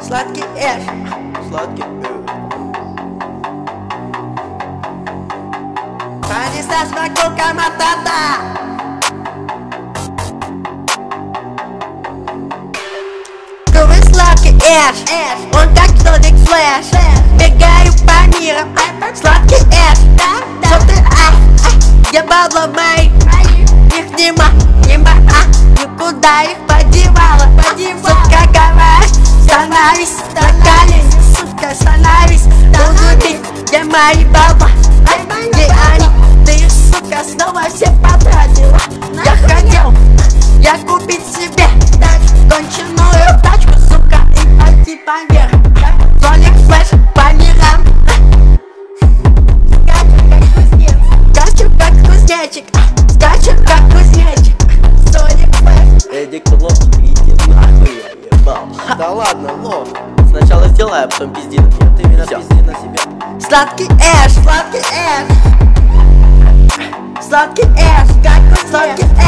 Сладкий эш, сладкий Понеслась прогулка мотота. Новый сладкий эш, он как Sonic Flash. Бегаю по мирам, сладкий эш. Что ты, где бабла мои? Их нема, никуда их подевала. Сутка говорит, становись на колени, сутка становись. Улыбись, где мои бабла? Где они? Ты их, сука, снова все потратила. Я хотел, купить себе конченую тачку, сука, и пойти поверх. Sonic Flash по мирам. Скачу как кузнечик, скачу как кузнечик. Sonic Flash. Эдик лох, иди нахуй, я ебал. Да ладно, лох. Сначала сделай, а потом пизди на меня. Ты именно Всё. пизди на себя. Сладкий эш, сладкий эш. Сладкий эш, как сладкий эш.